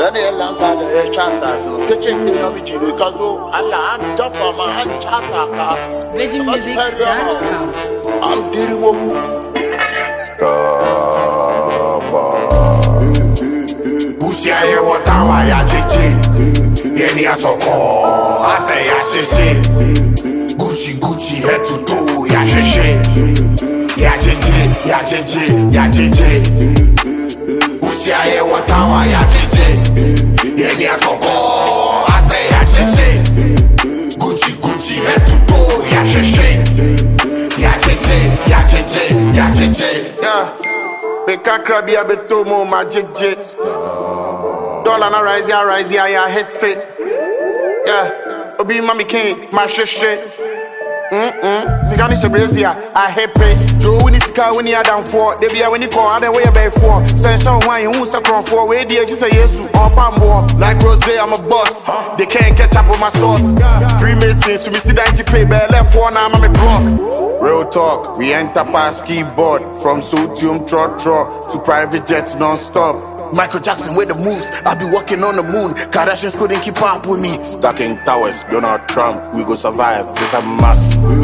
Daniel Lanka, the chances, kitchen in the kitchen, because Allah and jump on my hand, Chaka. VeggieMusics.com. I'm dealing with Busia ye watawa ya chichi Yeni ya soko Ase ya shishi Gucci head to toe ya shishi Ya chichi, ya chichi, ya chichi Busia ye watawa ya chichi Yeni ya soko Ase ya shishi Gucci head to toe ya shishi Ya chichi, ya chichi, ya chichi Yeah Beka krabi ya betomo ma jeje Dollar na rise ya hit it Yeah Obi mami king ma sheshe Sika ni shebrezi ya I hip it Joe wini sika wini ya down for Debi ya wini call ade way ya bay for Sensha wine who sa kron for We di eji say yesu Opa more Like Rose I'm a boss They can't catch up with my sauce Freemasons so me see that pay Be left for now I'm a block Real talk, we enter past keyboard From sodium trot to private jets non-stop Michael Jackson with the moves, I be walking on the moon Kardashians couldn't keep up with me Stuck in towers, Donald Trump We go survive, this a must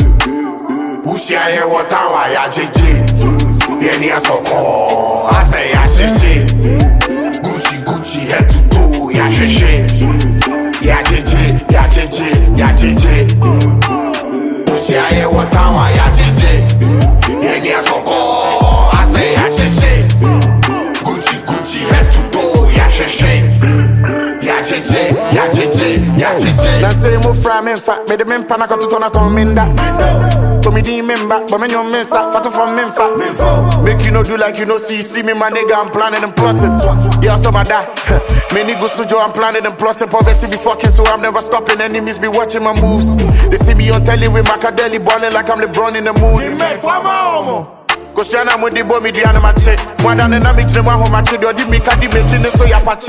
Busia ye watawa ya jeje Yeni ya soko, ase ya shishi Gucci head to toe ya shishi Ya jeje, ya jeje, ya jeje Busia ye watawa ya jeje Yeni ya soko Ase ya shishi Gucci head to toe ya shishi Ya jeje, ya jeje, ya jeje Na say mo fra me fa Me de me mpa na koto na kominda Komi di member But me nyon mensa Fato from memfa Make you no do like you no see me my nigga I'm planning and plotting Yeah so my die Me nigga sujo I'm planning and plotting Poverty be fucking so I'm never stopping Enemies be watching my moves They see me on telly with Macadeli balling like I'm LeBron in the mood Kosiana mo di bo mi di ana ma che Mwada ne na mi chine mwa ho ma che Di mi ka di me chine so ya pa che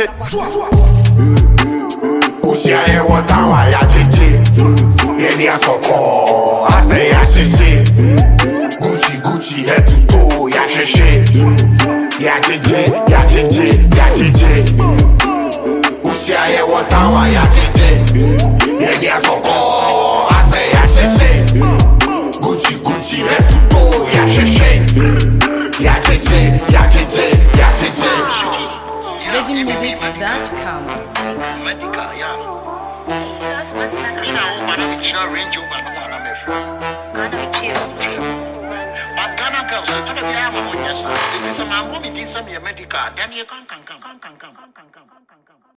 Busia ye watawa ya jeje Yeni ya soko Ase ya shishi Gucci head to toe ya shishi Ya jeje, ya jeje, ya jeje Busia ye watawa ya jeje Yeni ya soko Ase ya shishi Gucci head to toe ya shishi Ya jeje, ya jeje, ya jeje VeggieMusics.com. medical, yeah. You know, but I'm sure range over no one I'm afraid. But Ghana girls, so to the Yama, yes, sir. It is a man who is some medical, then you can.